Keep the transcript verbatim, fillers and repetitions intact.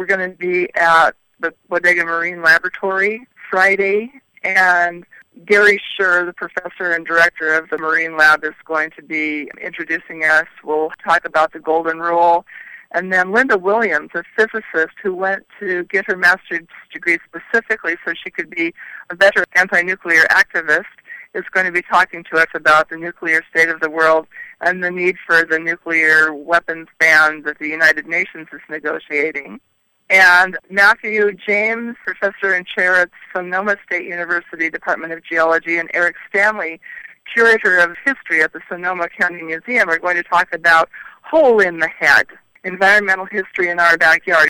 we're going to be at the Bodega Marine Laboratory Friday, and Gary Scher, the professor and director of the Marine Lab, is going to be introducing us. We'll talk about the Golden Rule. And then Linda Williams, a physicist who went to get her master's degree specifically so she could be a better anti-nuclear activist, is going to be talking to us about the nuclear state of the world and the need for the nuclear weapons ban that the United Nations is negotiating. And Matthew James, professor and chair at Sonoma State University Department of Geology, and Eric Stanley, curator of history at the Sonoma County Museum, are going to talk about Hole in the Head, environmental history in our backyard.